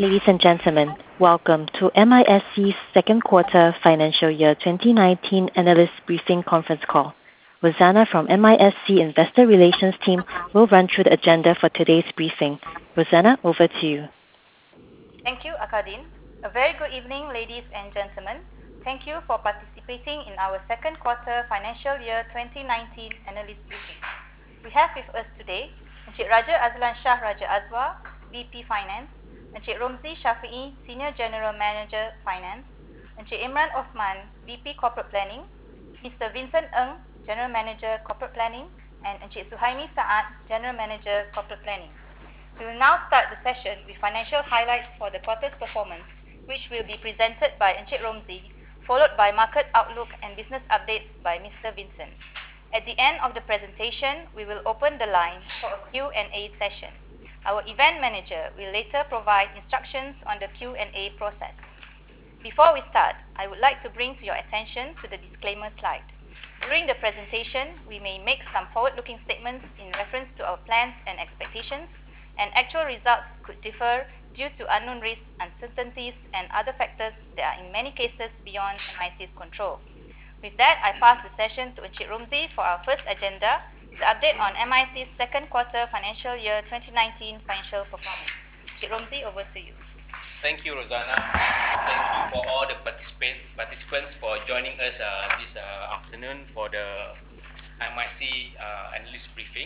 Ladies and gentlemen, welcome to MISC's second quarter financial year 2019 analyst briefing conference call. Rosanna from MISC Investor Relations team will run through the agenda for today's briefing. Rosanna, over to you. Thank you, Akadin. A very good evening, ladies and gentlemen. Thank you for participating in our second quarter financial year 2019 analyst briefing. We have with us today Encik Raja Azlan Shah Raja Azwar, VP Finance, Encik Romzi Shafi'i, Senior General Manager Finance, Encik Imran Osman, VP Corporate Planning, Mr. Vincent Ng, General Manager Corporate Planning, and Encik Suhaimi Saad, General Manager Corporate Planning. We will now start the session with financial highlights for the quarter's performance, which will be presented by Encik Romzi, followed by market outlook and business updates by Mr. Vincent. At the end of the presentation, we will open the line for a Q&A session. Our event manager will later provide instructions on the Q&A process. Before we start, I would like to bring to your attention to the disclaimer slide. During the presentation, we may make some forward-looking statements in reference to our plans and expectations, and actual results could differ due to unknown risks, uncertainties, and other factors that are in many cases beyond MISC's control. With that, I pass the session to Encik Romzi for our first agenda, the update on MISC's second quarter financial year 2019 financial performance. Encik Romzi, over to you. Thank you, Rosanna. Thank you for all the participants for joining us this afternoon for the MISC analyst briefing.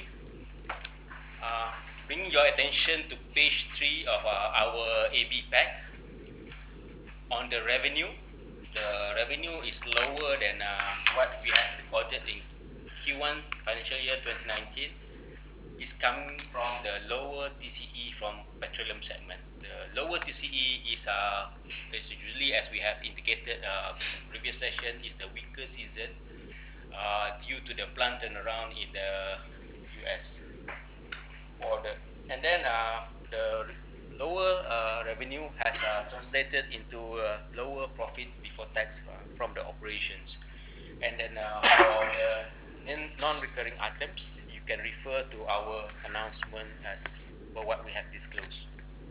Bring your attention to page 3 of our AB pack. On the revenue is lower than what we had recorded in Q1 financial year 2019. Is coming from the lower TCE from petroleum segment. The lower TCE is usually, as we have indicated in previous session, is the weaker season due to the plant turnaround in the US. And then the lower revenue has translated into lower profit before tax from the operations. And then for the non-recurring items, you can refer to our announcement as for what we have disclosed.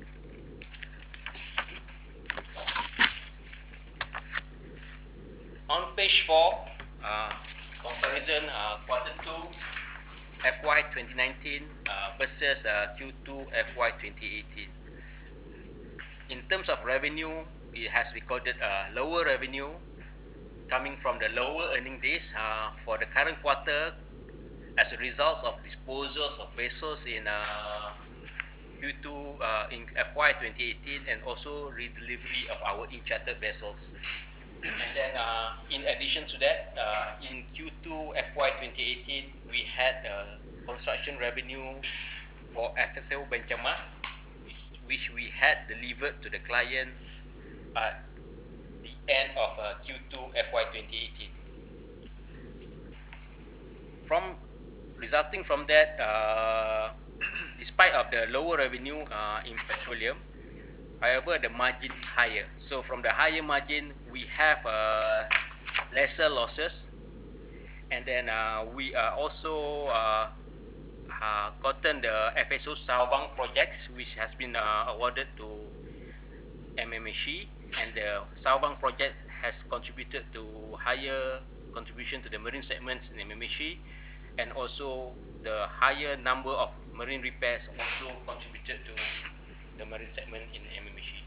On page 4, comparison quarter 2 FY 2019 versus Q2 FY 2018. In terms of revenue, it has recorded lower revenue coming from the lower earning days for the current quarter as a result of disposals of vessels in Q2 in FY 2018 and also redelivery of our in-chartered vessels. And then in addition to that, in Q2 FY 2018, we had construction revenue for FSO Benchamas, which we had delivered to the client at the end of Q2 FY 2018. Resulting from that, despite of the lower revenue in petroleum, however, the margin is higher. So from the higher margin, we have lesser losses. And then we are also gotten the FSO Sabang projects, which has been awarded to MMHE. And the Sabang project has contributed to higher contribution to the marine segments in MMHE. And also the higher number of marine repairs also contributed to the marine segment in MMHE.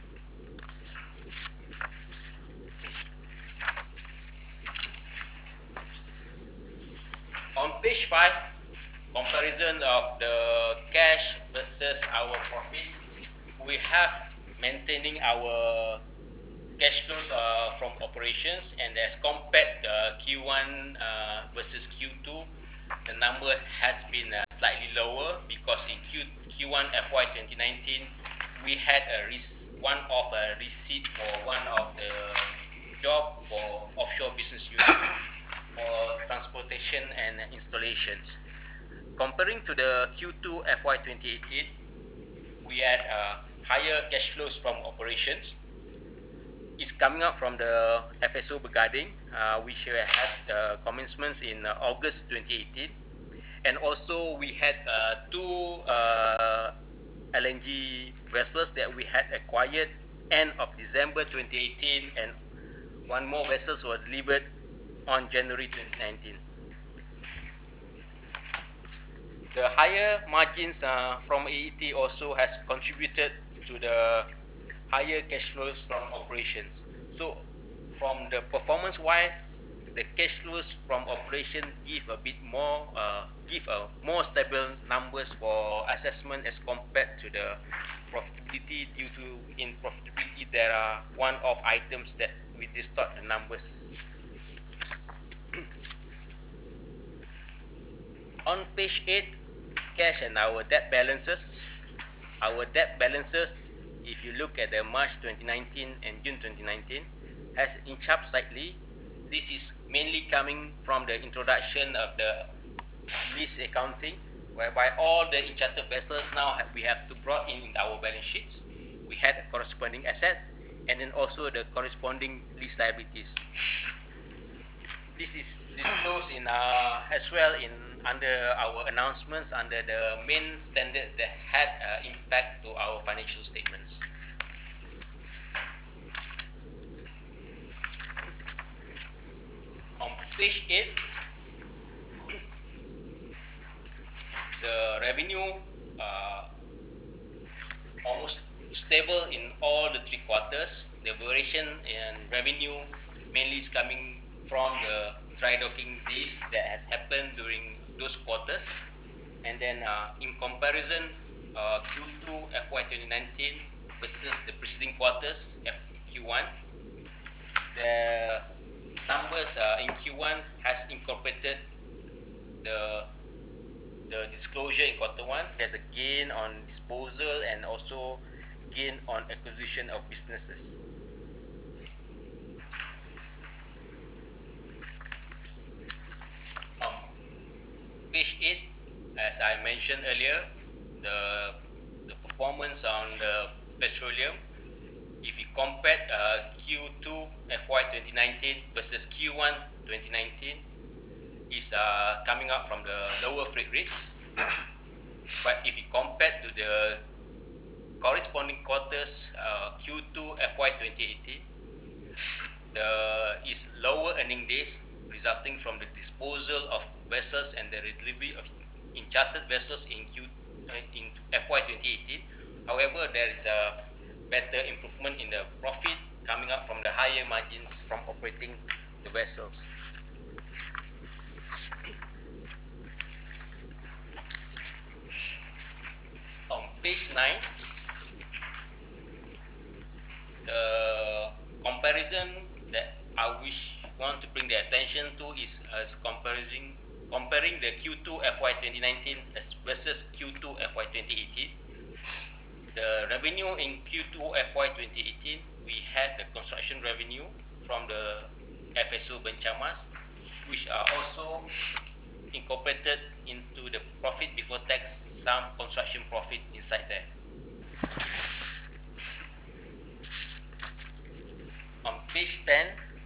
On page 5, comparison of the cash versus our profit. We have maintaining our cash flows from operations, and as compared Q1 versus Q2, the number has been slightly lower because in Q1 FY 2019 we had a one-off receipt for one of the job for offshore business unit for transportation and installations. Comparing to the Q2 FY 2018, we had higher cash flows from operations. It's coming up from the FSO Begading, which had commencements in August 2018. And also we had two LNG vessels that we had acquired end of December 2018, and one more vessels was delivered on January 2019. The higher margins from AET also has contributed to the higher cash flows from operations. So from the performance wise, the cash flows from operation give a bit more, give a more stable numbers for assessment as compared to the profitability, due to in profitability there are one-off items that we distort the numbers. On page 8, cash and our debt balances. Our debt balances, if you look at the March 2019 and June 2019, has inched up slightly. This is mainly coming from the introduction of the lease accounting, whereby all the chartered vessels now we have to brought in our balance sheets. We had a corresponding asset and then also the corresponding lease liabilities. This is disclosed in as well in under our announcements under the main standard that had impact to our financial statements. On page 8, the revenue almost stable in all the 3 quarters. The variation in revenue mainly is coming from the dry docking days that has happened during those quarters. And then in comparison, Q2 FY 2019 versus the preceding quarters, Q1, the numbers in Q1 has incorporated the disclosure in quarter 1. There's a gain on disposal and also gain on acquisition of businesses. Page 8, as I mentioned earlier, the performance on the petroleum, if you compare Q2 FY 2019 versus Q1 2019, is coming up from the lower freight rates. But if you compare to the corresponding quarters, Q2 FY 2018, is lower earning days resulting from the disposal of vessels and the delivery of chartered vessels in FY 2018. However, there is a better improvement in the profit coming up from the higher margins from operating the vessels. On page 9, the comparison that I want to bring the attention to is comparing the Q2 FY 2019 versus Q2 FY 2018. The revenue in Q2 FY 2018, we had the construction revenue from the FSO Benchamas, which are also incorporated into the profit before tax, some construction profit inside there. On page 10,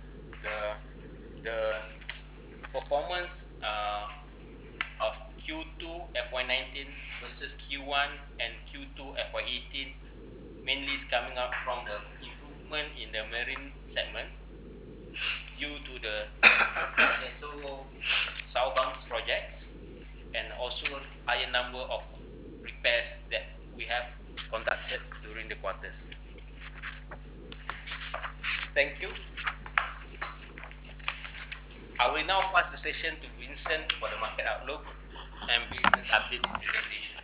the performance of Q2 FY19 versus Q1 and Q2 FY18 mainly is coming up from the improvement in the marine segment due to the southbound projects and also higher number of repairs that we have conducted during the quarters. Thank you. I will now pass the session to Vincent for the market outlook and business update presentation.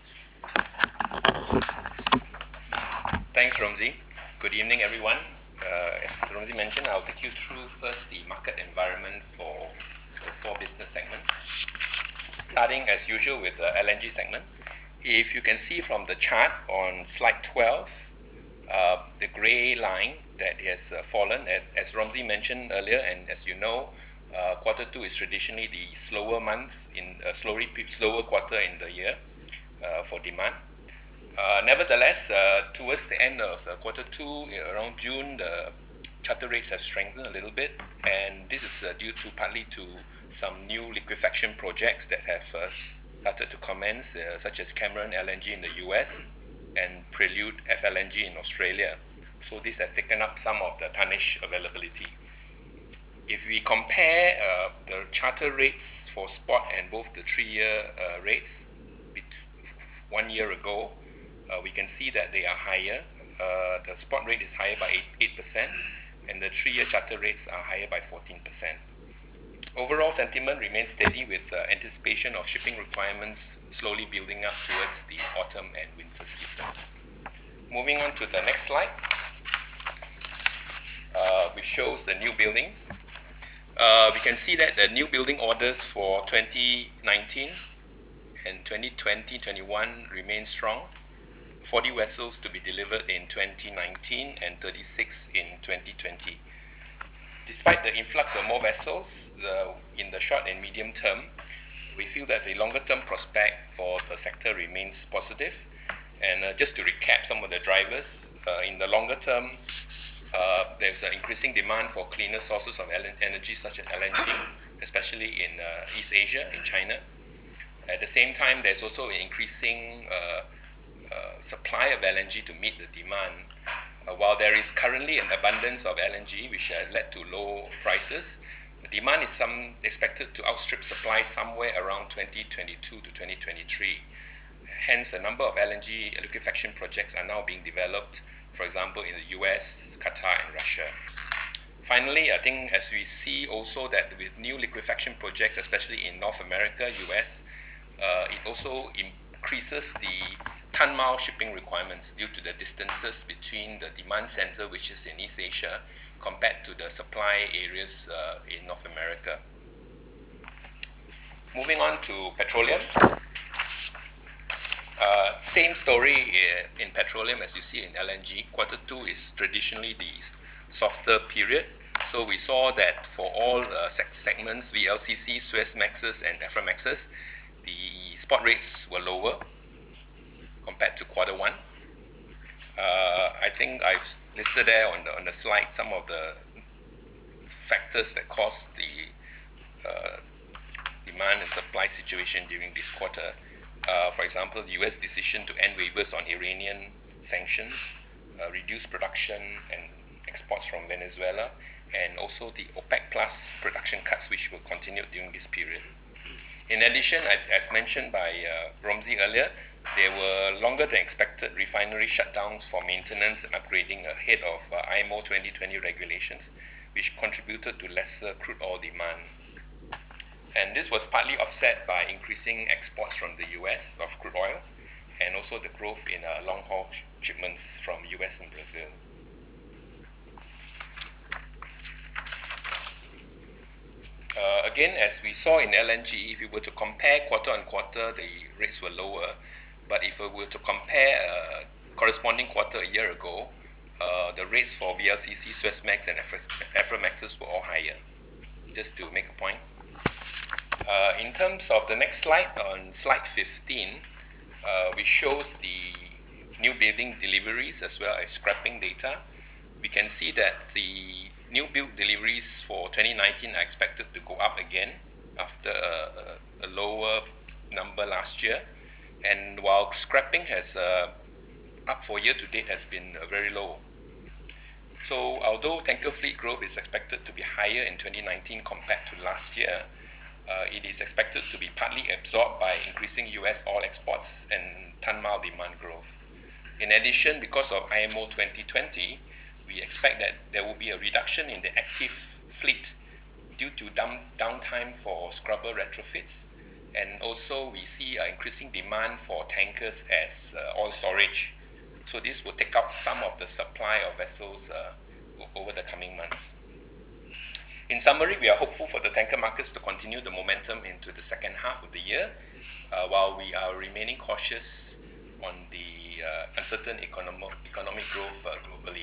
Thanks, Romsey. Good evening, everyone. As Romsey mentioned, I'll take you through first the market environment for the 4 business segments. Starting as usual with the LNG segment. If you can see from the chart on slide 12, the grey line that has fallen, as Romsey mentioned earlier, and as you know, quarter 2 is traditionally the slower month in slower quarter in the year for demand. Nevertheless, towards the end of quarter 2, around June, the charter rates have strengthened a little bit, and this is due to partly to some new liquefaction projects that have started to commence, such as Cameron LNG in the US, and Prelude FLNG in Australia. So this has taken up some of the tonnage availability. If we compare the charter rates for spot and both the 3-year rates 1 year ago, we can see that they are higher. The spot rate is higher by 8%, and the 3-year charter rates are higher by 14%. Overall sentiment remains steady with anticipation of shipping requirements slowly building up towards the autumn and winter season. Moving on to the next slide, which shows the new buildings. We can see that the new building orders for 2019 and 2020-21 remain strong. 40 vessels to be delivered in 2019 and 36 in 2020. Despite the influx of more vessels in the short and medium term, we feel that the longer term prospect for the sector remains positive. And just to recap some of the drivers, in the longer term, there's an increasing demand for cleaner sources of energy such as LNG, especially in East Asia, in China. At the same time, there's also an increasing supply of LNG to meet the demand. While there is currently an abundance of LNG, which has led to low prices, the demand is expected to outstrip supply somewhere around 2022 to 2023. Hence, a number of LNG liquefaction projects are now being developed, for example, in the US, Qatar, and Russia. Finally, I think as we see also that with new liquefaction projects, especially in North America, US, it also increases the ton-mile shipping requirements due to the distances between the demand center, which is in East Asia, compared to the supply areas in North America. Moving on to petroleum. Same story in petroleum as you see in LNG. Q2 is traditionally the softer period. So we saw that for all segments, VLCC, Suezmaxes, and Aframaxes, the spot rates were lower compared to Q1. I think I've listed there on the slide some of the factors that caused the demand and supply situation during this quarter. For example, the US decision to end waivers on Iranian sanctions, reduce production and exports from Venezuela, and also the OPEC Plus production cuts, which will continue during this period. In addition, as mentioned by Romsey earlier, there were longer than expected refinery shutdowns for maintenance and upgrading ahead of IMO 2020 regulations, which contributed to lesser crude oil demand. And this was partly offset by increasing exports from the US of crude oil, and also the growth in long-haul shipments from US and Brazil. Again, as we saw in LNG, if we were to compare quarter on quarter, the rates were lower. But if we were to compare corresponding quarter a year ago, the rates for VLCC, Suezmax, and Aframaxes were all higher. Just to make a point. In terms of the next slide, on slide 15, which shows the new building deliveries as well as scrapping data, we can see that the new build deliveries for 2019 are expected to go up again after a lower number last year. And while scrapping has up for year to date has been very low. So although tanker fleet growth is expected to be higher in 2019 compared to last year, it is expected to be partly absorbed by increasing US oil exports and ton-mile demand growth. In addition, because of IMO 2020, we expect that there will be a reduction in the active fleet due to downtime for scrubber retrofits. And also we see an increasing demand for tankers as oil storage. So this will take up some of the supply of vessels over the coming months. In summary, we are hopeful for the tanker markets to continue the momentum into the second half of the year, while we are remaining cautious on the uncertain economic growth globally.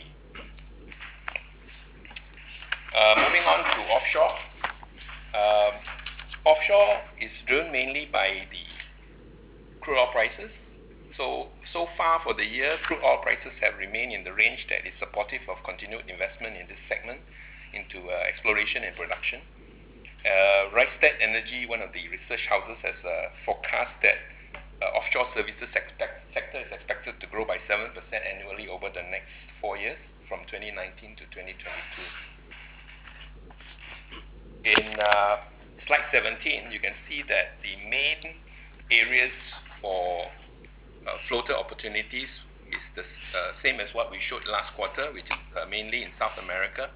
Moving on to offshore. Offshore is driven mainly by the crude oil prices. So far for the year, crude oil prices have remained in the range that is supportive of continued investment in this segment into exploration and production. Rystad Energy, one of the research houses, has forecast that offshore services sector is expected to grow by 7% annually over the next 4 years, from 2019 to 2022. In slide 17, you can see that the main areas for floater opportunities is the same as what we showed last quarter, which is mainly in South America.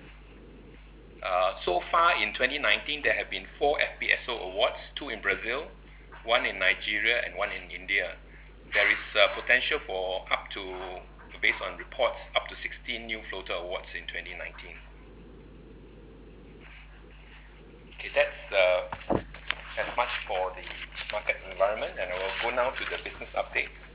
So far in 2019, there have been 4 FPSO awards, 2 in Brazil, 1 in Nigeria, and 1 in India. There is potential for up to, based on reports, up to 16 new floater awards in 2019. Okay, that's as much for the market environment, and I will go now to the business updates.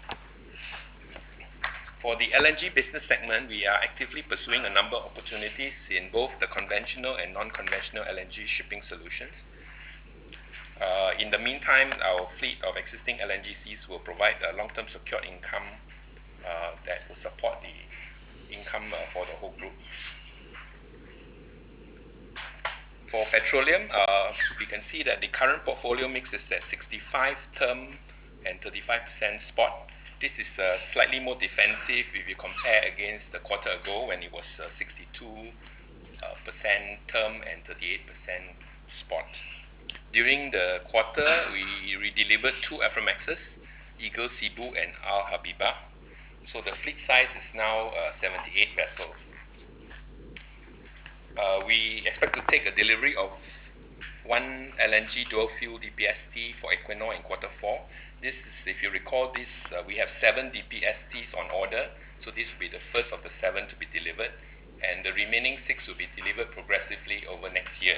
For the LNG business segment, we are actively pursuing a number of opportunities in both the conventional and non-conventional LNG shipping solutions. In the meantime, our fleet of existing LNGCs will provide a long-term secured income that will support the income for the whole group. For petroleum, we can see that the current portfolio mix is at 65 term and 35% spot. This is slightly more defensive if you compare against the quarter ago when it was 62% term and 38% spot. During the quarter, we redelivered 2 Aframaxes, Eagle Cebu and Al Habibah. So the fleet size is now 78 vessels. We expect to take a delivery of 1 LNG dual fuel DPST for Equinor in quarter 4. This is, if you recall this, we have 7 DPSTs on order, so this will be the first of the 7 to be delivered, and the remaining 6 will be delivered progressively over next year.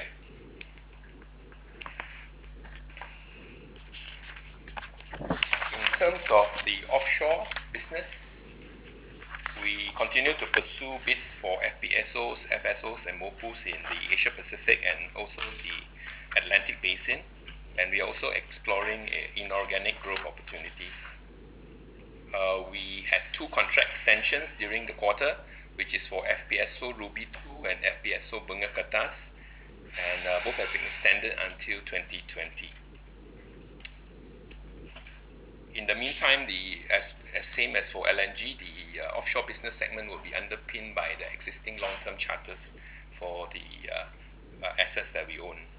In terms of the offshore business, we continue to pursue bids for FPSOs, FSOs, and MOPUs in the Asia Pacific and also the Atlantic Basin, and we are also exploring inorganic growth opportunities. We had 2 contract extensions during the quarter, which is for FPSO Ruby 2 and FPSO Bunga Kertas, and both have been extended until 2020. In the meantime, as same as for LNG, the offshore business segment will be underpinned by the existing long-term charters for the assets that we own.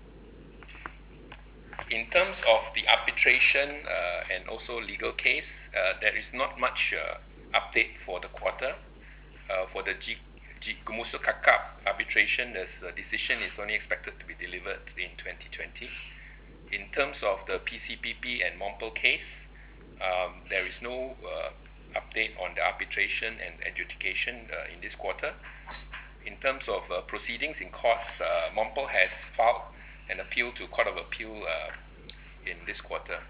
In terms of the arbitration and also legal case, there is not much update for the quarter. For the Gumusu Kakap arbitration, the decision is only expected to be delivered in 2020. In terms of the PCPP and Mompel case, there is no update on the arbitration and adjudication in this quarter. In terms of proceedings in courts, Mompel has filed an appeal to Court of Appeal in this quarter.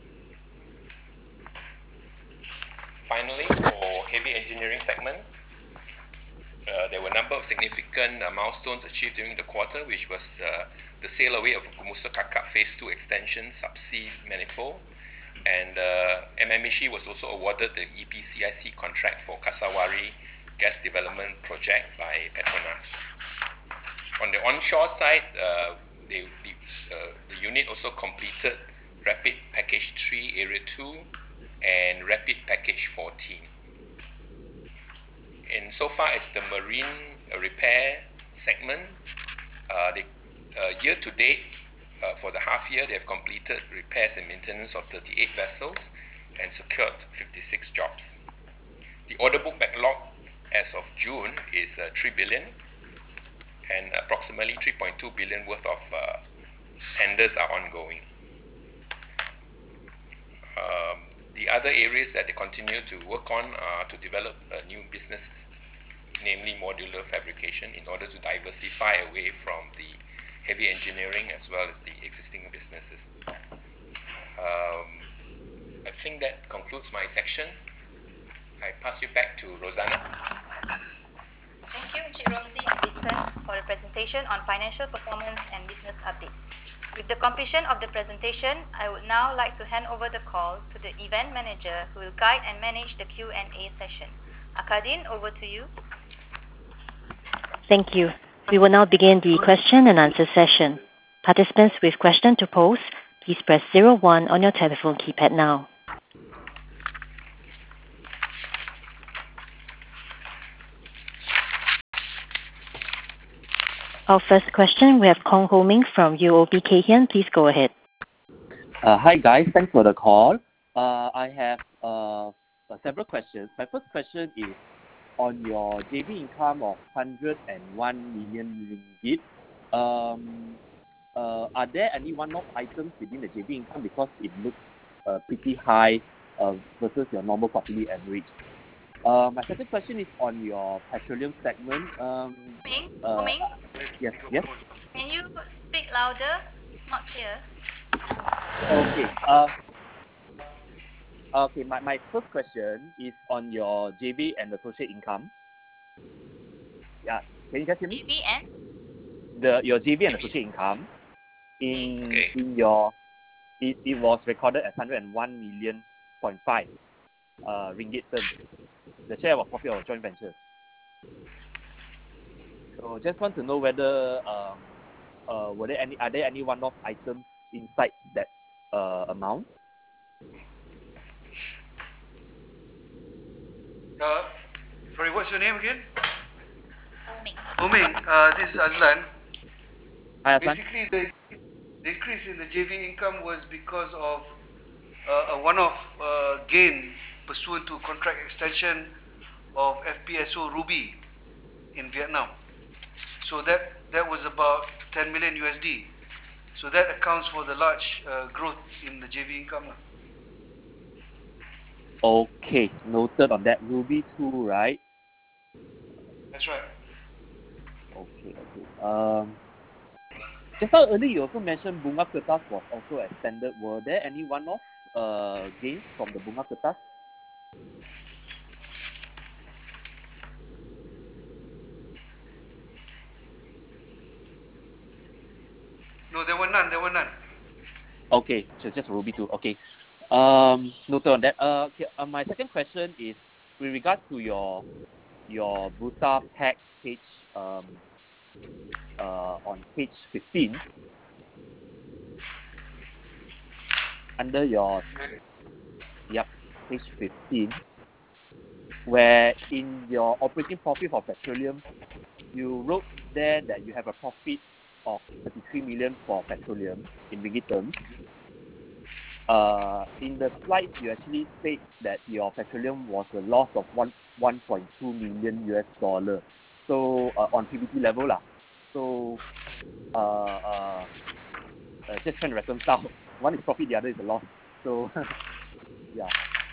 Finally, for heavy engineering segment, there were a number of significant milestones achieved during the quarter, which was the sail away of Gumusu Kakap Phase 2 extension subsea manifold, and MMHE was also awarded the EPCIC contract for Kasawari gas development project by Petronas. On the onshore side, the unit also completed Rapid Package 3 Area 2 and Rapid Package 14. And so far as the marine repair segment, year to date, for the half year, they have completed repairs and maintenance of 38 vessels and secured 56 jobs. The order book backlog as of June is 3 billion, and approximately 3.2 billion worth of tenders are ongoing. The other areas that they continue to work on are to develop new businesses, namely modular fabrication, in order to diversify away from the heavy engineering as well as the existing businesses. I think that concludes my section. I pass you back to Rosanna. Thank you, Encik Romzi and Vincent, for the presentation on financial performance and business updates. With the completion of the presentation, I would now like to hand over the call to the event manager who will guide and manage the Q&A session. Akadin, over to you. Thank you. We will now begin the question and answer session. Participants with question to pose, please press 01 on your telephone keypad now. Our first question, we have Kong Ho Ming from UOB Kay Hian. Please go ahead. Hi guys, thanks for the call. I have several questions. My first question is on your JV income of 101 million ringgit. Are there any one-off items within the JV income, because it looks pretty high versus your normal quarterly average? My second question is on your petroleum segment. Ming? Yes. Can you speak louder? Not clear. Okay. My first question is on your JV and associate income. Yeah, can you guys hear me? JV and? Your JV and associate income in your it was recorded as 101.5 million ringgit terms, the share of profit of joint ventures. So just want to know whether are there any one-off items inside that amount? Sorry, what's your name again? Ming. Ming. This is Azlan. Hi, Azlan. Basically, the increase in the JV income was because of a one-off gain pursuant to contract extension of FPSO Ruby in Vietnam. So that was about 10 million USD. So that accounts for the large growth in the JV income. Okay, noted on that. Ruby 2, right? That's right. Okay. Just now earlier you also mentioned Bunga Kertas was also extended. Were there any one-off gains from the Bunga Kertas? No, there were none. Okay, so just Ruby 2. Okay. Noted on that. My second question is with regards to your Bursa pack page on page 15, under your page 15, where in your operating profit for petroleum, you wrote there that you have a profit of 33 million for petroleum in ringgit terms. In the slides, you actually state that your petroleum was a loss of 1.2 million US dollar. So on PBT level lah. So just trying to reconcile. One is profit, the other is a loss. So yeah.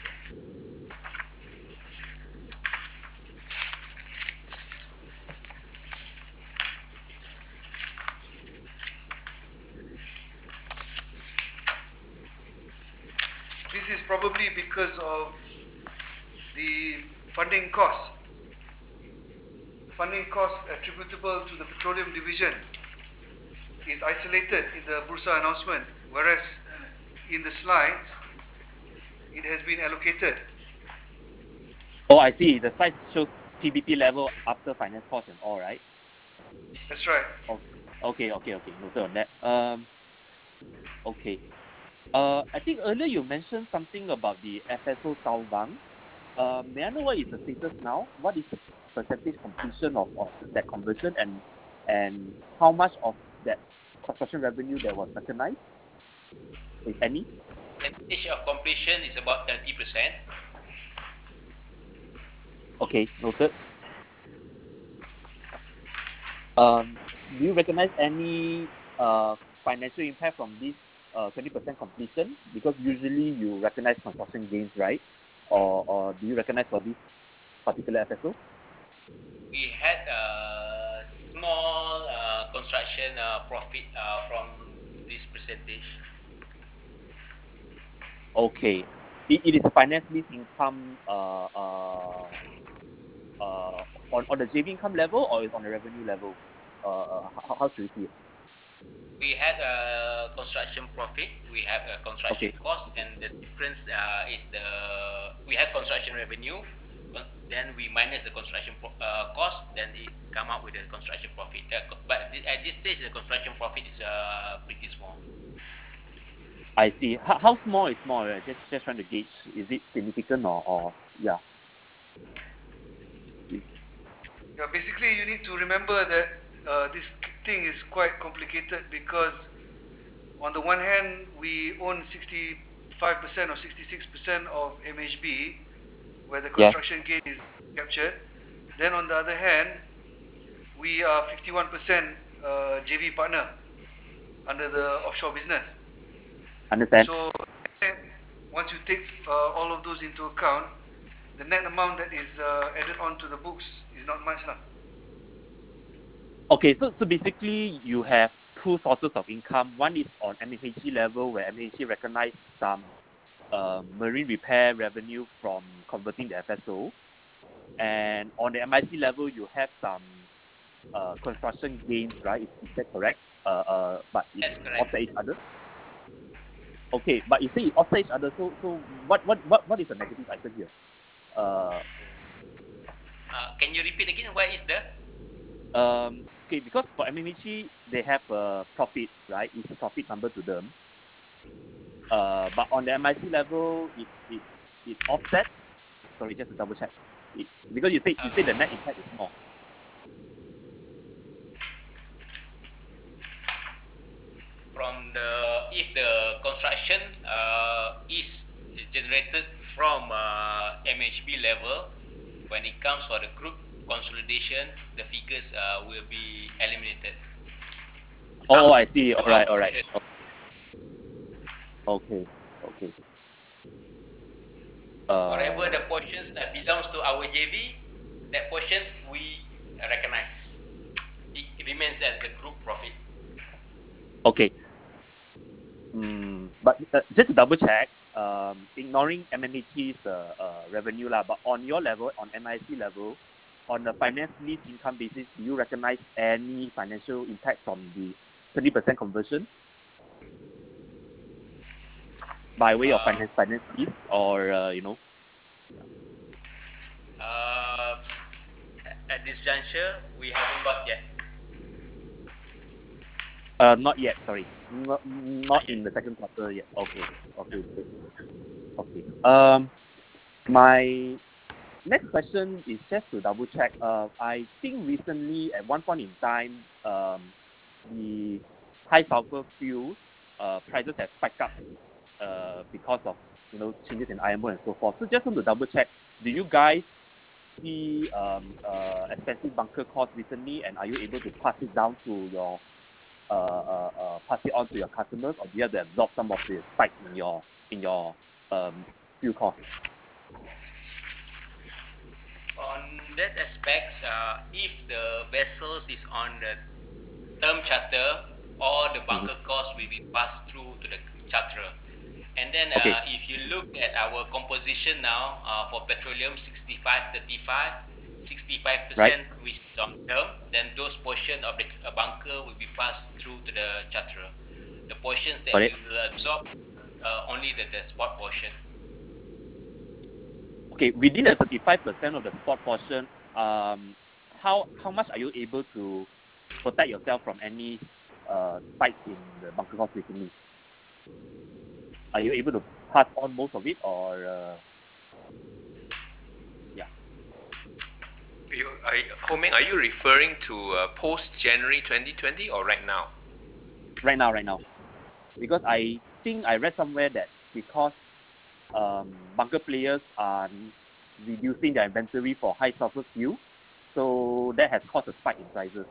This is probably because of the funding costs. Funding costs attributable to the petroleum division is isolated in the Bursa announcement, whereas in the slides, it has been allocated. Oh, I see. The slide shows PBT level after finance cost and all, right? That's right. Okay. Noted on that. Okay. I think earlier you mentioned something about the FSO Saubang. May I know what is the status now? What is the percentage completion of that conversion, and how much of that construction revenue that was recognized, if any? Percentage of completion is about 30%. Okay, noted. Do you recognize any financial impact from this 20% completion? Because usually you recognize construction gains, right? Or do you recognize for this particular FSO? We had a small construction profit from this percentage. Okay. It is a finance lease income on the JV income level, or is on the revenue level? How should we see it? We had a construction profit, we have a construction cost, and the difference is we had construction revenue, then we minus the construction cost, then it come out with the construction profit. But at this stage, the construction profit is pretty small. I see. How small is small? Just trying to gauge. Is it significant or yeah? Yeah, basically you need to remember that this thing is quite complicated because on the one hand we own 65% or 66% of MHB where the Yes. construction gain is captured. Then on the other hand, we are 51% JV partner under the offshore business. Understand. So once you take all of those into account, the net amount that is added on to the books is not much lah. Okay, so basically you have two sources of income. One is on MHG level where MHG recognize some marine repair revenue from converting the FSO, and on the MIC level you have some construction gains, right? Is that correct? But it That's correct. offset each other. Okay, but you say it offset each other. So what is the negative item here? Uh, Can you repeat again? What is the? okay, because for MMHG they have a profit, right? It's a profit number to them. But on the MIC level, it offset. Sorry, just to double check. Because you say the net impact is small. From the if the construction is generated from MHB level, when it comes for the group consolidation, the figures will be eliminated. Oh, I see. All right, all right. Portion. Okay, okay. Whatever the portions that belongs to our JV, that portions we recognize. It remains as the group profit. Okay. But just to double check, ignoring MMH's revenue lah, but on your level, on MIC level, on the finance lease income basis, do you recognize any financial impact from the 20% conversion by way of finance lease or At this juncture, we haven't got yet. Not yet. Sorry, not in the second quarter yet. Okay, okay, okay. My next question is just to double check. I think recently at one point in time, the high sulfur fuels prices have spiked up because of changes in IMO and so forth. So just want to double check. Do you guys see expensive bunker costs recently, and are you able to pass it down to your pass it on to your customers, or do you have to absorb some of the spike in your fuel costs? On that aspects, if the vessels is on the term charter, all the bunker costs will be passed through to the charterer. And then Okay. if you look at our composition now for petroleum 65-35, 65% Right. which is on term, then those portion of the bunker will be passed through to the charterer. The portions that Got we it. will absorb only the spot portion. Okay, within the 35% of the spot portion, how much are you able to protect yourself from any spike in the bunker cost recently? Are you able to pass on most of it, or yeah? Ho Meng, are you referring to post January 2020 or right now? Right now, because I think I read somewhere that because bunker players are reducing their inventory for high sulfur fuel, so that has caused a spike in prices.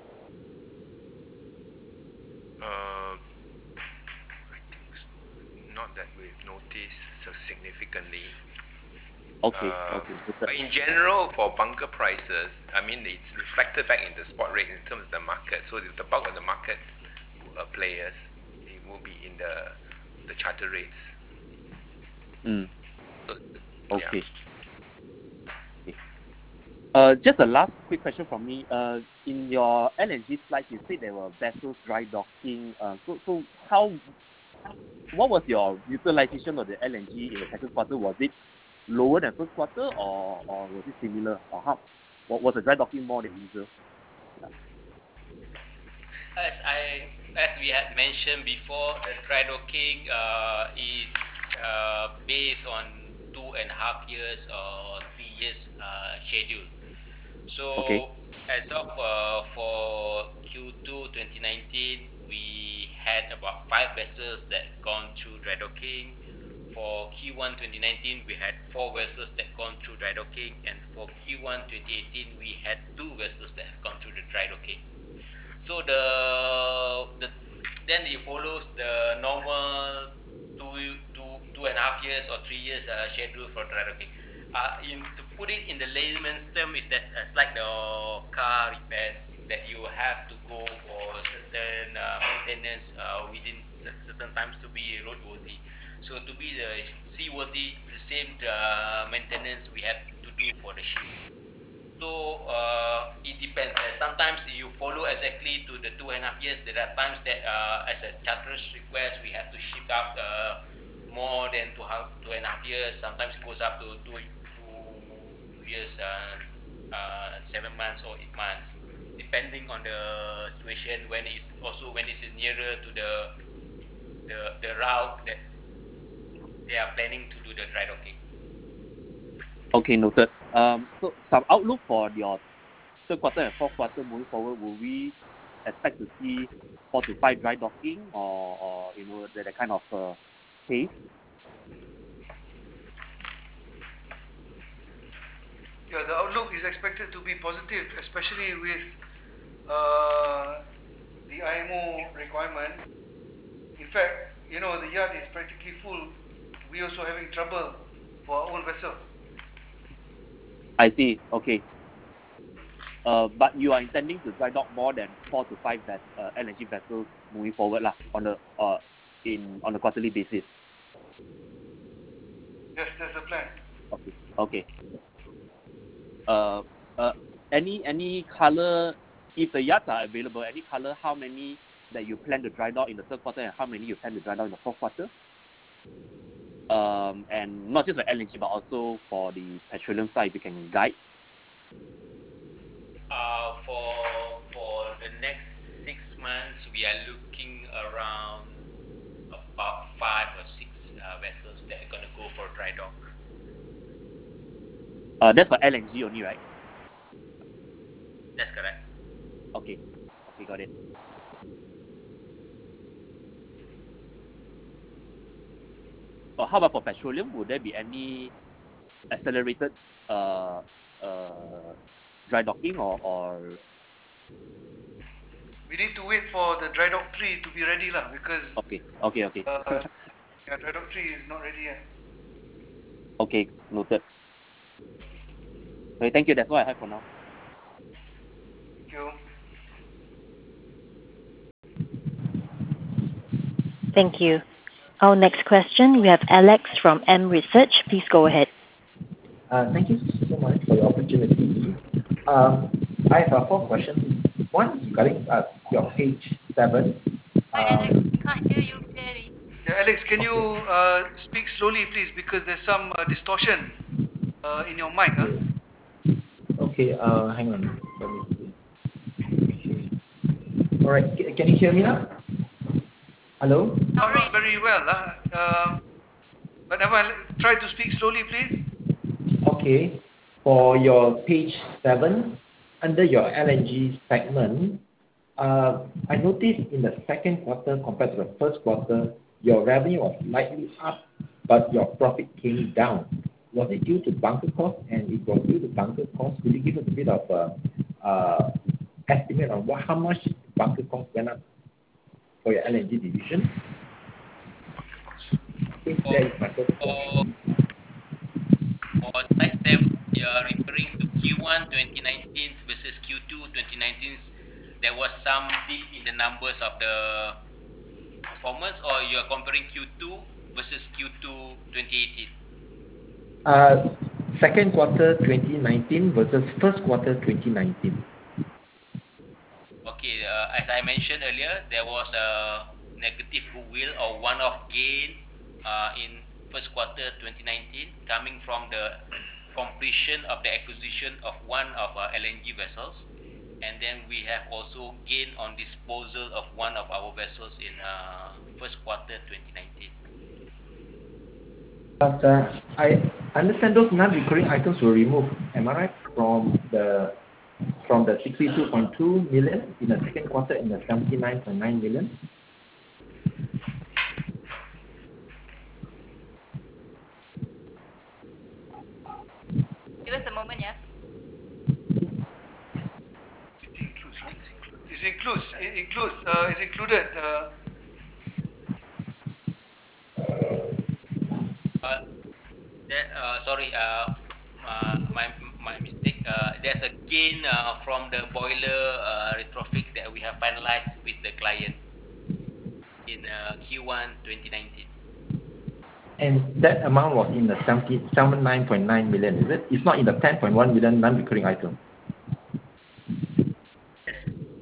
I think not that we've noticed so significantly. Okay, But in general, for bunker prices, I mean, it's reflected back in the spot rate in terms of the market. So the bulk of the market players, it will be in the charter rates. So, Okay. yeah. Just a last quick question from me. In your LNG slides, you said there were vessels dry docking. So what was your utilization of the LNG in the second quarter? Was it lower than first quarter, or was it similar? Or how? Was the dry docking more than usual? As we had mentioned before, the dry docking is based on 2.5 years or 3 years schedule. Okay. So as of for Q2 2019, we had about 5 vessels that gone through dry docking. For Q1 2019, we had 4 vessels that gone through dry docking, and for Q1 2018, we had 2 vessels that have gone through the dry docking. So the then it follows the normal 2.5 years or 3 years schedule for dry docking. In to put it in the layman's term, is that it's like the car repairs that you have to go for certain maintenance within certain times to be roadworthy. So to be the seaworthy, the same maintenance we have to do for the ship. So it depends. Sometimes you follow exactly to the 2.5 years. There are times that as a charter's request, we have to ship out more than 2.5 years. Sometimes it goes up to 2 years, 7 months or 8 months, depending on the situation. When it's nearer to the route that they are planning to do the dry docking. Okay, noted. So some outlook for your third quarter and fourth quarter moving forward, will we expect to see 4 to 5 dry docking or that kind of pace? Yeah, the outlook is expected to be positive, especially with uh, the IMO requirement. In fact, the yard is practically full. We also having trouble for our own vessel. I see. Okay. But you are intending to dry dock more than 4 to 5 LNG vessels moving forward lah on a quarterly basis. Yes, that's the plan. Okay. Okay. Uh, uh, any color, if the yards are available, any color, how many that you plan to dry dock in the third quarter and how many you plan to dry dock in the fourth quarter? And not just for LNG, but also for the petroleum side, if you can guide. For the next 6 months, we are looking around about 5 or 6 vessels that are gonna go for dry dock. That's for LNG only, right? That's correct. Okay. Okay, got it. How about for petroleum? Would there be any accelerated uh, uh, dry docking or We need to wait for the dry dock 3 to be ready lah, because okay. yeah, dry dock 3 is not ready yet. Okay, noted. Okay, thank you. That's all I have for now. Thank you. Thank you. Our next question, we have Alex from M Research. Please go ahead. Thank you so much for the opportunity. I have 4 questions. One is regarding your page 7. Hi, Alex. We can't hear you clearly. Yeah, Alex, can you speak slowly, please, because there's some distortion in your mic. Huh? Okay, hang on. Let me see. All right, can you hear me now? Hello? Not very well. But never try to speak slowly, please. Okay, for your page 7, under your LNG segment, I noticed in the second quarter compared to the first quarter, your revenue was slightly up, but your profit came down. Was it due to bunker cost? And if it was due to bunker cost, could you give us a bit of estimate on how much bunker cost went up for your LNG division? If that is my first question. For slide 7, you are referring to Q1 2019 versus Q2 2019. There was some dip in the numbers of the performance, or you are comparing Q2 versus Q2 2018? Second quarter 2019 versus first quarter 2019. Okay, as I mentioned earlier, there was a negative goodwill or one-off gain in first quarter 2019 coming from the completion of the acquisition of one of our LNG vessels. and then we have also gain on disposal of one of our vessels in first quarter 2019. But I understand those non-recurring items were removed, am I right, from the 62.2 million in the second quarter and the 79.9 million? Give us a moment, yeah. It's included. Sorry, my mistake. There's a gain from the boiler retrofit that we have finalized with the client in Q1 2019. And that amount was in the 79.9 million, is it? It's not in the 10.1 million non-recurring item. Yes.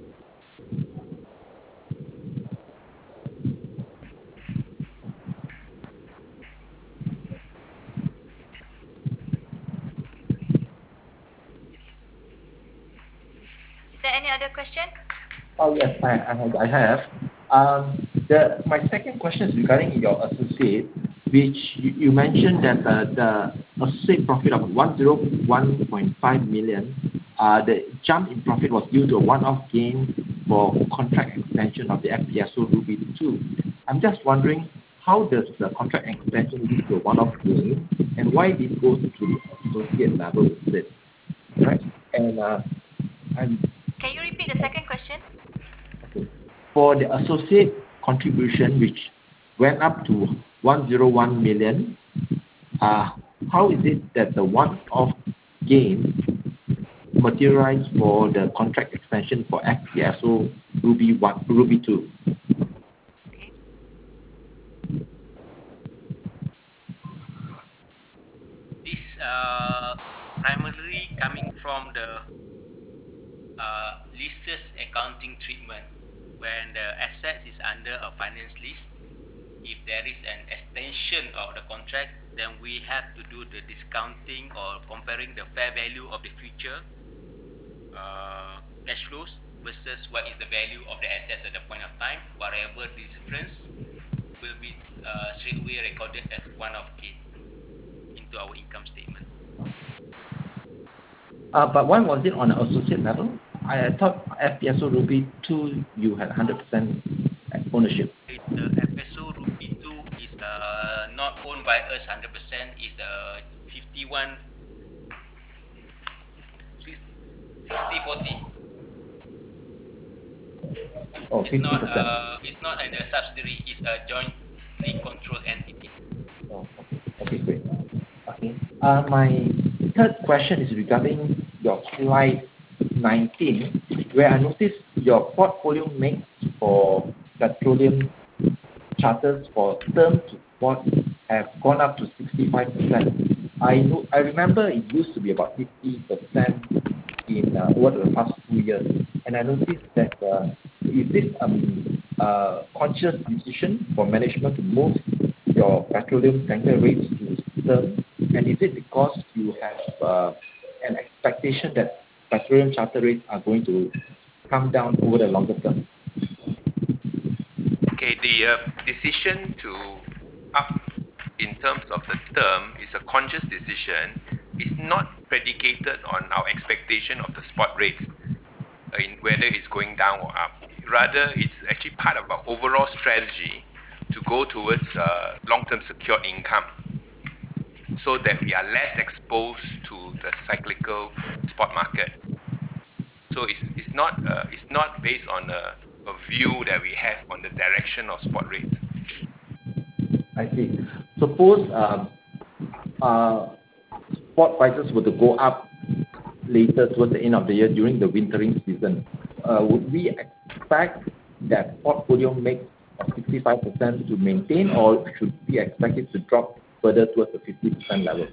Is there any other question? Oh, yes, I have. My second question is regarding your associate, which you mentioned that the associate profit of 101.5 million, the jump in profit was due to a one-off gain for contract extension of the FPSO Ruby 2. I'm just wondering, how does the contract extension lead to a one-off gain, and why did it go to the associate level instead? Right? And Can you repeat the second question? for the associate contribution, which went up to 101 million, how is it that the one-off gain materialized for the contract extension for FPSO Ruby 2? Okay. This primarily coming from the leases accounting treatment. When the assets is under a finance lease, if there is an extension of the contract, then we have to do the discounting or comparing the fair value of the future cash flows versus what is the value of the assets at the point of time. Whatever difference will be straight away recorded as one-off gain into our income statement. But why was it on an associate level? I thought FPSO Ruby 2, you had 100% ownership. The FPSO Ruby 2 is not owned by us 100%. It's 51 60-40. Oh, 50%. It's not a subsidiary. It's a jointly controlled entity. Oh, okay, great. Okay. My third question is regarding your slide 19, where I noticed your portfolio mix for petroleum charters for term to spot have gone up to 65%. I remember it used to be about 50% in over the past 2 years, and I noticed that is this a conscious decision for management to move your petroleum tanker rates to term, and is it because you have an expectation that petroleum charter rates are going to come down over the longer term? Okay, the decision to up in terms of the term is a conscious decision. It's not predicated on our expectation of the spot rates, in whether it's going down or up. Rather, it's actually part of our overall strategy to go towards long-term secured income, so that we are less exposed to the cyclical spot market. So it's not based on a view that we have on the direction of spot rates. I see. Suppose spot prices were to go up later towards the end of the year during the wintering season, would we expect that portfolio mix of 65% to maintain, or should we expect it to drop further towards the 50% level?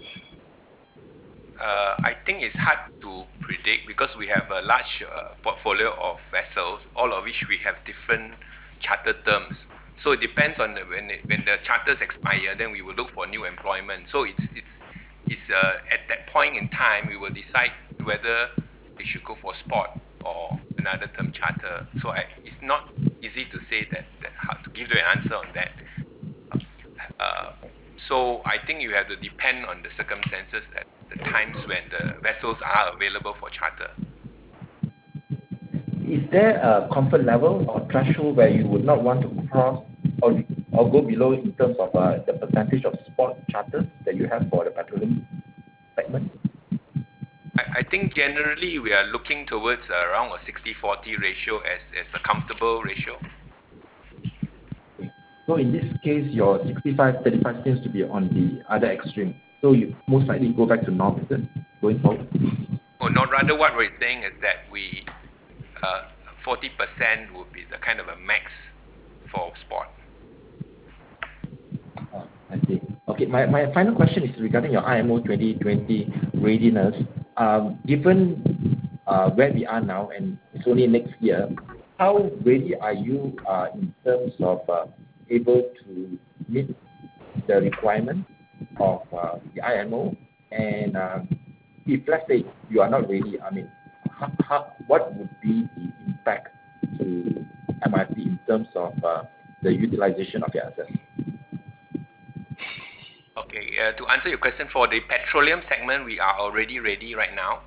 I think it's hard to predict because we have a large portfolio of vessels, all of which we have different charter terms. So it depends on when the charters expire, then we will look for new employment. So it's at that point in time we will decide whether we should go for spot or another term charter. So it's not easy to say that how to give you an answer on that. So I think you have to depend on the circumstances at the times when the vessels are available for charter. Is there a comfort level or threshold where you would not want to cross or go below in terms of the percentage of spot charters that you have for the petroleum segment? I think generally we are looking towards around a 60-40 ratio as a comfortable ratio. So in this case, your 65-35 seems to be on the other extreme. So you most likely go back to norm, is it, going forward? Or not, rather what we're saying is that 40% would be the kind of a max for spot. I see. Okay, my final question is regarding your IMO 2020 readiness. Given where we are now and it's only next year, how ready are you in terms of able to meet the requirement of the IMO? And if let's say you are not ready, I mean, what would be the impact to MISC in terms of the utilization of your assets? Okay, to answer your question, for the petroleum segment, we are already ready right now.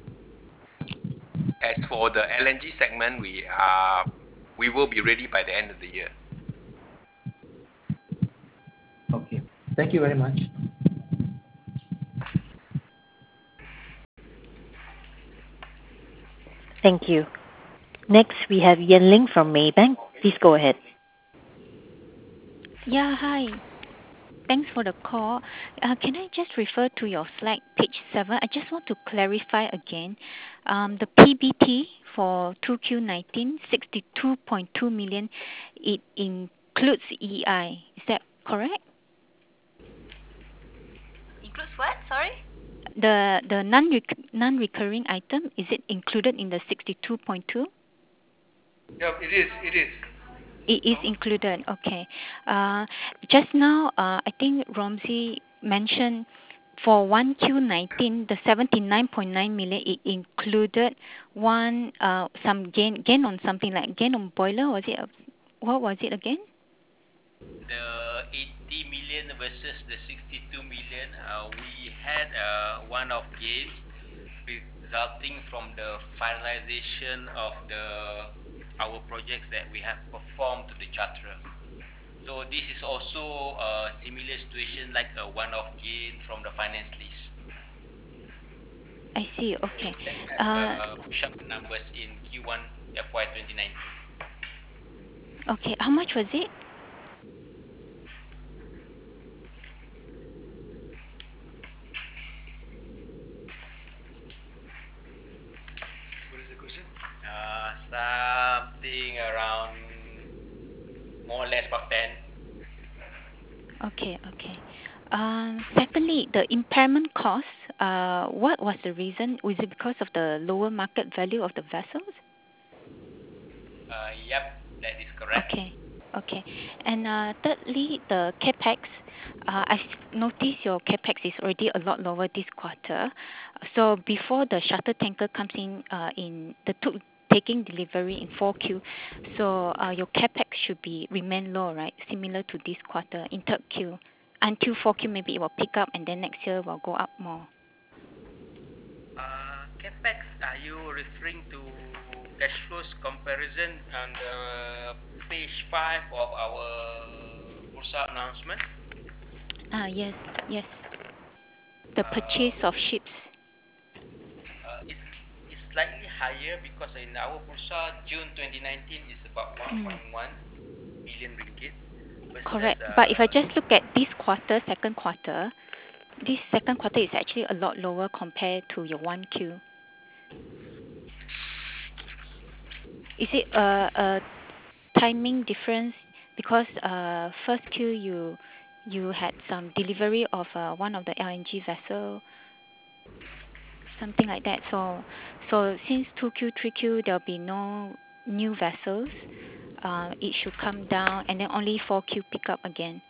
As for the LNG segment, we will be ready by the end of the year. Okay, thank you very much. Thank you. Next, we have Yen Ling from Maybank. Please go ahead. Yeah, hi. Thanks for the call. Can I just refer to your slide, page 7? I just want to clarify again. The PBT for 2Q19, 62.2 million, it includes EI. Is that correct? Includes what? Sorry? The non-recurring item, is it included in the 62.2? Yeah, it is. It is included, okay. Just now, I think Romsey mentioned for 1Q19, the 79.9 million, it included some gain on something like gain on boiler, was it? What was it again? The 80 million versus the 62 million, we had one-off gains resulting from the finalization of our projects that we have performed to the charterer. So this is also a similar situation like a one-off gain from the finance lease. I see, okay. Push up numbers in Q1 FY 2019. Okay, how much was it? What is the question? Something around more or less about 10. Okay. Secondly, the impairment cost, what was the reason? Was it because of the lower market value of the vessels? Yep, that is correct. Okay. And thirdly, the capex. I've noticed your capex is already a lot lower this quarter. So before the shuttle tanker comes in taking delivery in 4Q, so your capex should remain low, right? Similar to this quarter in 3Q. Until 4Q, maybe it will pick up, and then next year will go up more. Capex, are you referring to cash flows comparison on page 5 of our Bursa announcement? Yes. The purchase of ships. It's slightly higher because in our Bursa, June 2019 is about 1.1 million ringgit. Correct. But if I just look at this quarter, second quarter is actually a lot lower compared to your 1Q. Is it a timing difference? Because first Q you had some delivery of one of the LNG vessel, something like that. So since 2Q, 3Q, there'll be no new vessels. It should come down, and then only 4Q pick up again.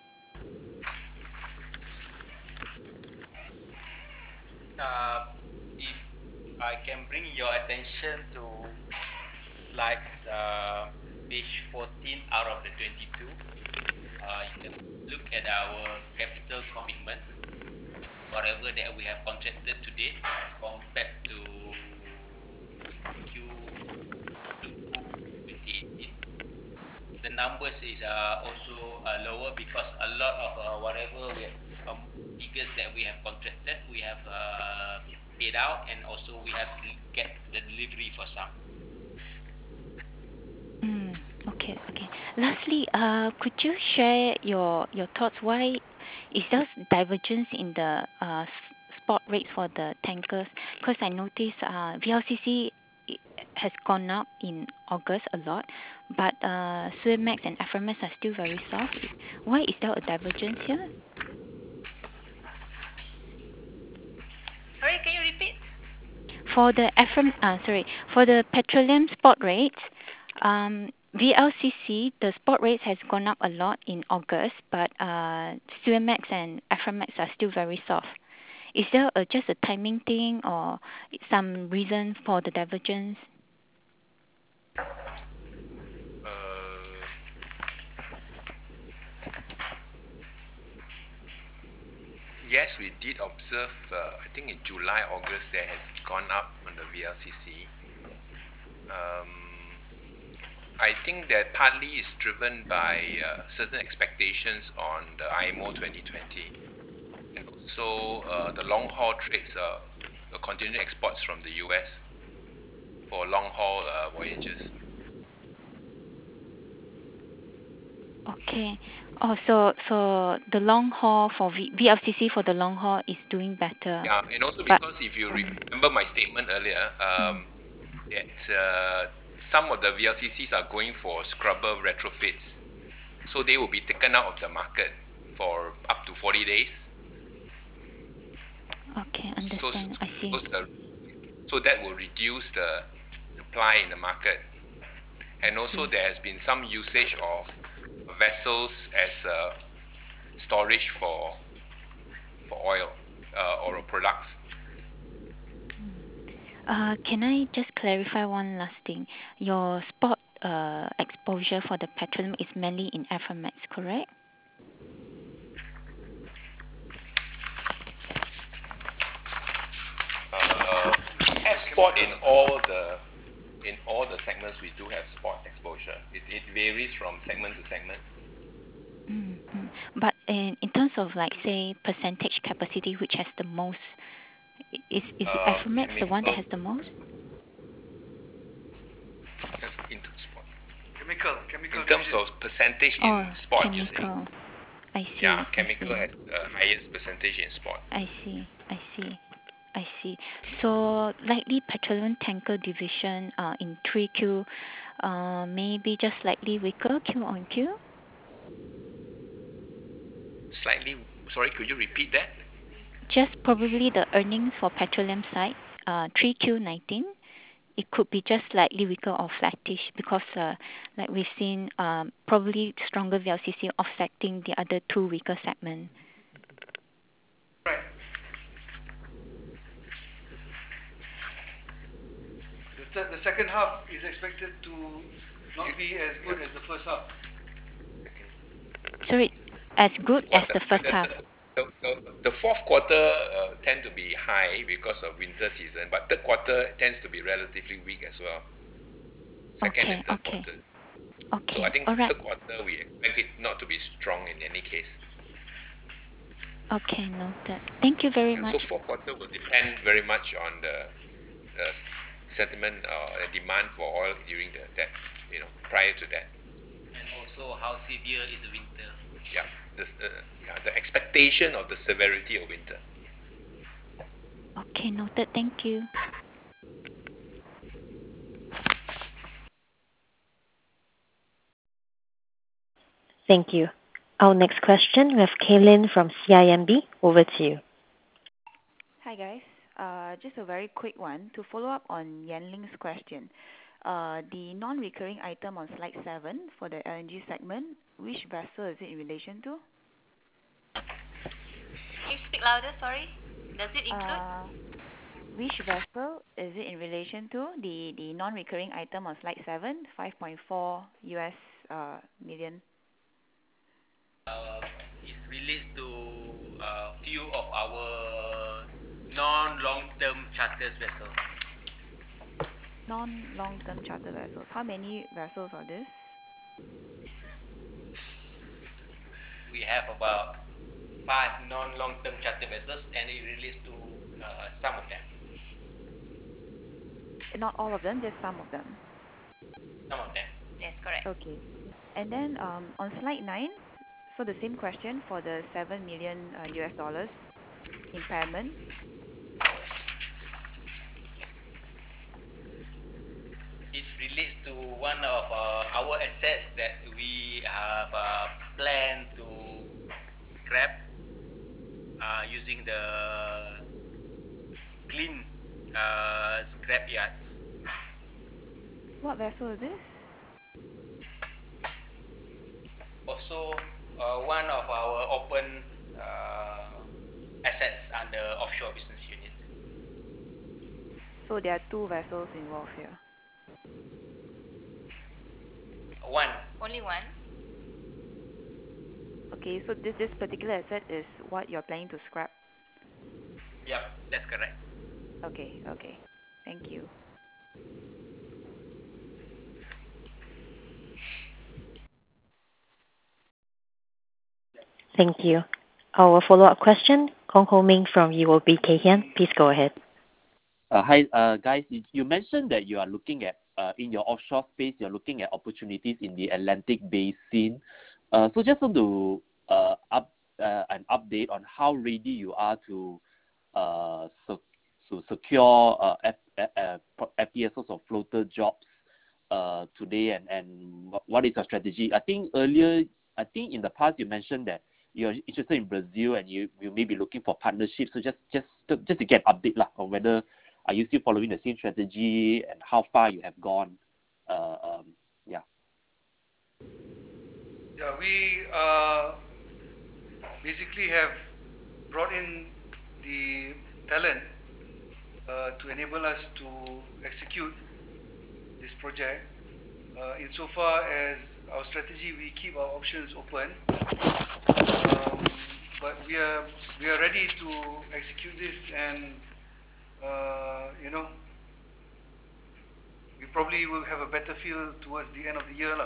If I can bring your attention to slide page 14 out of the 22. You can look at our capital commitment, whatever that we have contracted to date as compared to Q2 2018. The numbers is also lower because a lot of whatever figures that we have contracted, we have paid out, and also we have get the delivery for some. Okay. Lastly, could you share your thoughts why is there divergence in the spot rates for the tankers? Because I noticed VLCC has gone up in August a lot, but Suezmax and Aframax are still very soft. Why is there a divergence here? Sorry, can you repeat? For the for the petroleum spot rates, VLCC, the spot rates has gone up a lot in August, but Suezmax and Aframax are still very soft. Is there just a timing thing or some reason for the divergence? Yes, we did observe, I think in July, August, there has gone up on the VLCC. I think that partly is driven by certain expectations on the IMO 2020. And also the long haul trades, the continued exports from the US for long haul voyages. Okay. Oh, so the long haul for VLCC for the long haul is doing better. Yeah, and also because if you remember my statement earlier, that some of the VLCCs are going for scrubber retrofits, so they will be taken out of the market for up to 40 days. Okay, understand. I see. So that will reduce the supply in the market, and also there has been some usage of vessels as storage for oil or products. Can I just clarify one last thing? Your spot exposure for the petroleum is mainly in Aframax, correct? We have spot in all the segments. We do have spot exposure. It varies from segment to segment. But in terms of like say percentage capacity, which has the most, is Aframax the one that has the most? Into spot. Chemical. In terms of percentage in spot, chemical. you say? I see. Yeah, chemical has the highest percentage in spot. I see. So likely petroleum tanker division in 3Q, maybe just slightly weaker Q on Q. Slightly. Sorry, could you repeat that? Just probably the earnings for petroleum side, 3Q19, it could be just slightly weaker or flattish because like we've seen probably stronger VLCC offsetting the other two weaker segments. Right. The second half is expected to not be as good as the first half. Sorry, as good as the first half. The fourth quarter tend to be high because of winter season, but third quarter tends to be relatively weak as well. Second and third quarter. Okay. So I think right. third quarter we expect it not to be strong in any case. Okay, noted. Thank you very much. So fourth quarter will depend very much on the sentiment or the demand for oil during that prior to that. And also how severe is the winter. Yeah, the expectation of the severity of winter. Okay, noted. Thank you. Thank you. Our next question, we have Kaylin from CIMB. Over to you. Hi guys. Just a very quick one to follow up on Yan Ling's question. The non-recurring item on slide 7 for the LNG segment, which vessel is it in relation to? Can you speak louder, sorry? Does it include? which vessel is it in relation to? The non-recurring item on slide 7, 5.4 US million. It relates to few of our non-long-term charters vessel. Non-long-term charter vessels. How many vessels are this? We have about 5 non-long-term charter vessels, and it relates to some of them. Not all of them, just some of them. Some of them. Yes, correct. Okay. And then on slide 9, so the same question for the 7 million US dollars impairment. It relates to one of our assets that we have planned to scrap using the clean scrap yards. What vessel is this? Also, one of our open assets under offshore business unit. So there are 2 vessels involved here. One. Only one. Okay, so this particular asset is what you're planning to scrap. Yep, that's correct. Okay. Thank you. Thank you. Our follow-up question, Kong Ho Ming from UOB Kay Hian. Please go ahead. Hi, guys. You mentioned that you are looking at, in your offshore space, you're looking at opportunities in the Atlantic Basin. So just want to an update on how ready you are to secure FPSOs or floater jobs today, and what is your strategy? I think in the past you mentioned that you're interested in Brazil and you may be looking for partnerships. So just to get an update on whether are you still following the same strategy and how far you have gone. Yeah, we basically have brought in the talent to enable us to execute this project. Insofar as our strategy, we keep our options open, but we are ready to execute this, and we probably will have a better feel towards the end of the year.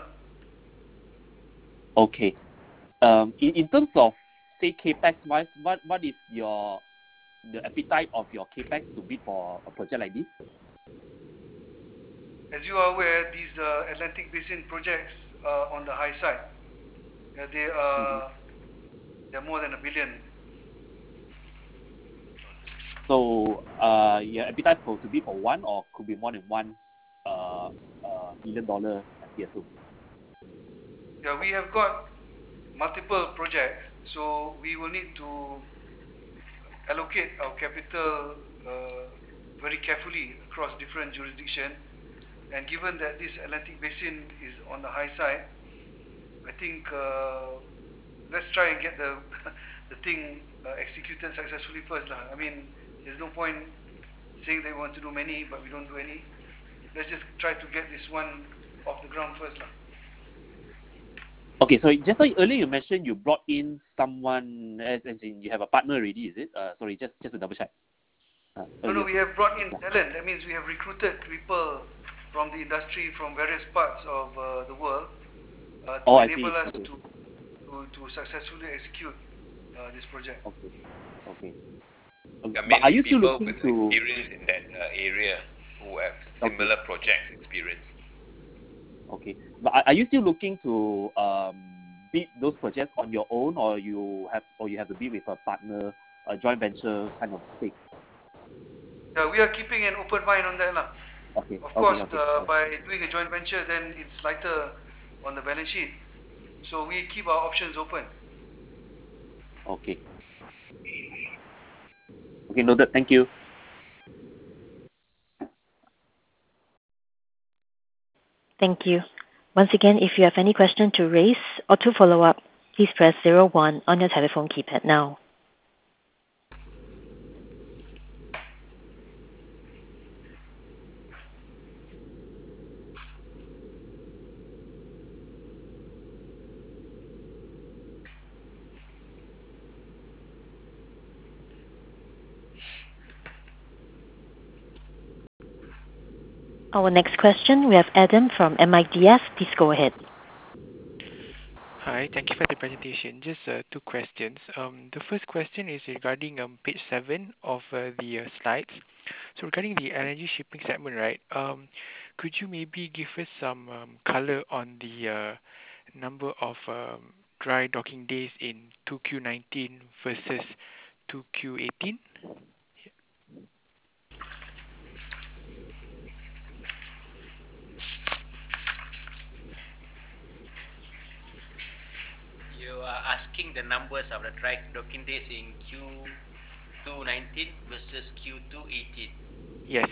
Okay. In terms of, say, capex wise, what is the appetite of your capex to bid for a project like this? As you are aware, these Atlantic Basin projects are on the high side. They are they're more than $1 billion. So your appetite to bid for one, or could be more than $1 billion FPSO? Yeah, we have got multiple projects, so we will need to allocate our capital very carefully across different jurisdictions. And given that this Atlantic Basin is on the high side, I think let's try and get the thing executed successfully first. I mean, there's no point saying they want to do many, but we don't do any. Let's just try to get this one off the ground first. Okay, so just like earlier you mentioned you brought in someone, as in you have a partner already, is it? Sorry, just to double check. No, we have brought in talent. That means we have recruited people from the industry from various parts of the world to enable us to successfully execute this project. Okay. But are you still looking with experience in that area who have similar project experience? Okay, but are you still looking to bid those projects on your own, or you have to bid with a partner, a joint venture kind of thing? Yeah, we are keeping an open mind on that. Okay. Of course, by doing a joint venture, then it's lighter on the balance sheet. So we keep our options open. Okay. Okay, noted. Thank you. Thank you. Once again, if you have any question to raise or to follow up, please press 01 on your telephone keypad now. Our next question, we have Adam from MIDF. Please go ahead. Hi, thank you for the presentation. Just two questions. The first question is regarding page 7 of the slides. So regarding the LNG shipping segment, right? Could you maybe give us some color on the number of dry docking days in 2Q19 versus 2Q18? You are asking the numbers of the dry docking days in Q219 versus Q218. Yes.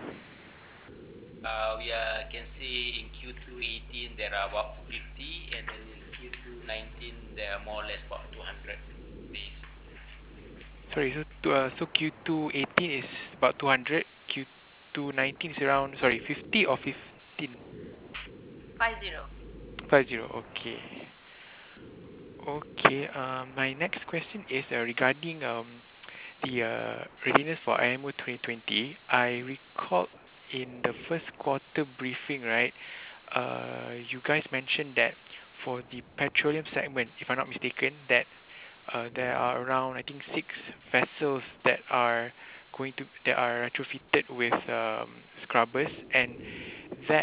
We can see in Q218 there are about 50, and then in Q219 there are more or less about 200 days. Sorry, so Q218 is about 200, Q219 is around, 50 or 15? 50. 50, okay. Okay, my next question is regarding the readiness for IMO 2020. I recall in the first quarter briefing, right, you guys mentioned that for the petroleum segment, if I'm not mistaken, that there are around, I think, 6 vessels that are retrofitted with scrubbers, and that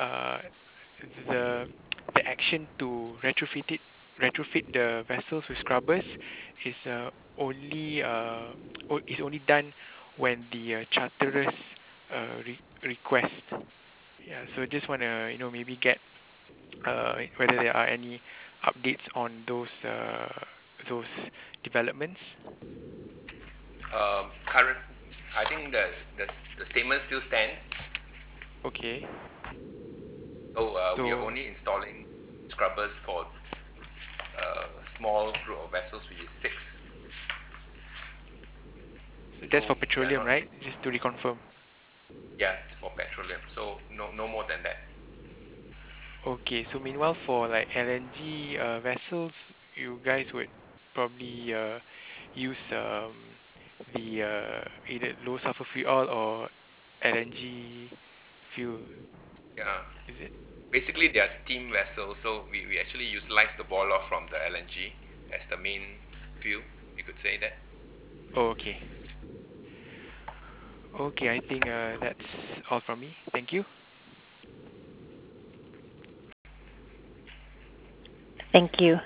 the action to retrofit the vessels with scrubbers is only done when the charterers request. Yeah, so just want to maybe get whether there are any updates on those developments. Current, I think the statement still stands. Okay. So we are only installing scrubbers for a small group of vessels, which is 6. So that's for petroleum, right? Just to reconfirm. Yeah, it's for petroleum. So no more than that. Okay, so meanwhile for like LNG vessels, you guys would probably use the either low sulfur fuel oil or LNG fuel. Yeah. Is it? Basically, they are steam vessels, so we actually utilize the boil off from the LNG as the main fuel. You could say that. Oh, okay. Okay, I think that's all from me. Thank you. Thank you.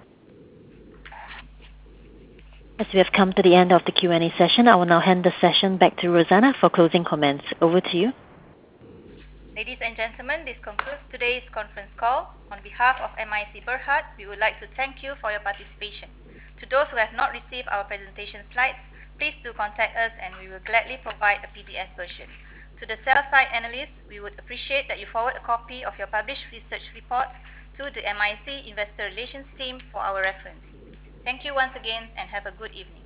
As we have come to the end of the Q&A session, I will now hand the session back to Rosanna for closing comments. Over to you. Ladies and gentlemen, this concludes today's conference call. On behalf of MISC Berhad, we would like to thank you for your participation. To those who have not received our presentation slides, please do contact us and we will gladly provide a PDF version. To the sell-side analysts, we would appreciate that you forward a copy of your published research report to the MISC Investor Relations team for our reference. Thank you once again and have a good evening.